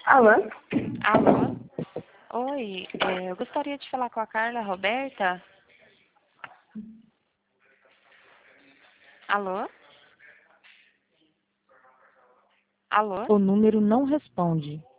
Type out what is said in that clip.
Alô? Alô? Oi, eu gostaria de falar com a Carla Roberta. Alô? Alô? O número não responde.